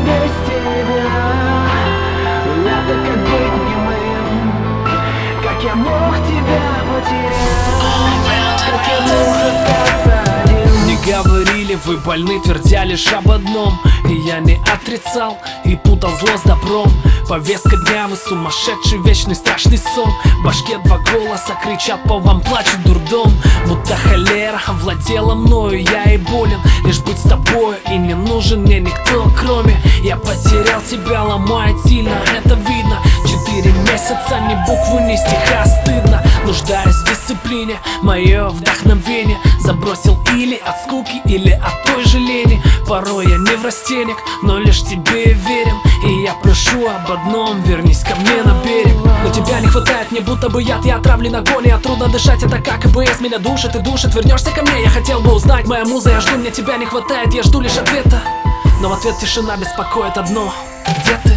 без тебя. Это как быть немым. Как я мог тебя потерять? Как я мог остаться один? Не говорили, вы больны, твердя лишь об одном. И я не отрицал и путал зло с добром. Повестка дня, вы сумасшедший, вечный страшный сон. В башке два голоса кричат, по вам плачет дурдом. Будто холера овладела мною, я и болен лишь быть с тобою, и не нужен мне никто, кроме. Я потерял тебя, ломает сильно, это видно. 4 месяца, ни буквы, ни стиха, стыдно. Нуждаюсь в дисциплине, мое вдохновение забросил или от скуки, или от той же лени. Порой я не в растениях, но лишь тебе верен. И я прошу об одном, вернись ко мне на берег. Но тебя не хватает, мне будто бы яд, я отравлен агонией. Трудно дышать, это как АБС, меня душит и душит. Вернешься ко мне, я хотел бы узнать, моя муза, я жду, мне тебя не хватает, я жду лишь ответа. Но в ответ тишина беспокоит одно: где ты?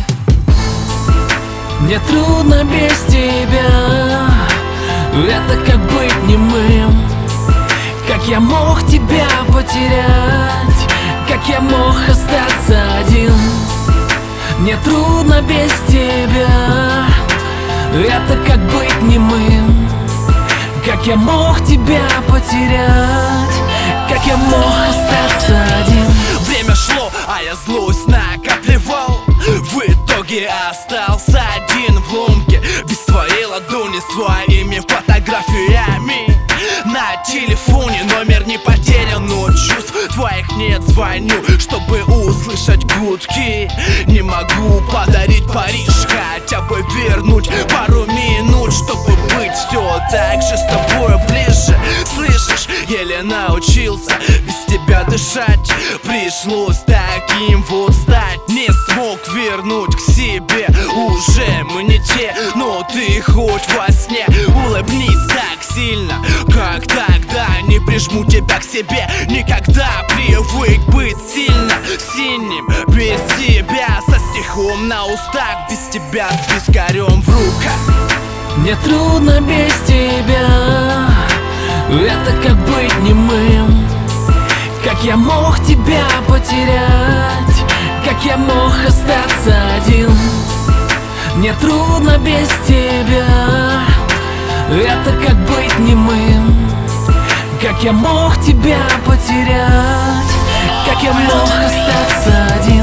Мне трудно без тебя, это как быть немым. Как я мог тебя потерять? Как я мог остаться один? Мне трудно без тебя, это как быть немым. Как я мог тебя потерять? Как я мог остаться один? Время шло, а я злость накапливал. В итоге остался один в ломке. Без твоей ладони, с твоими фотографиями. На телефоне номер не потерян, но чувств твоих нет. Звоню, чтобы услышать гудки. Не могу подарить Париж, хотя бы вернуть пару минут, чтобы быть все так же с тобой ближе. Слышишь, еле научился без тебя дышать. Пришлось таким вот стать. Не смог вернуть к себе, уже мы не те. Но ты хоть во сне улыбнись так сильно, как тогда. Не прижму тебя к себе никогда. Привык быть сильно синим без тебя, со стихом на устах, без тебя с вискарем в руках. Мне трудно без тебя, это как быть немым. Как я мог тебя потерять? Как я мог остаться один? Мне трудно без тебя, это как быть немым. Как я мог тебя потерять? Как я мог остаться один?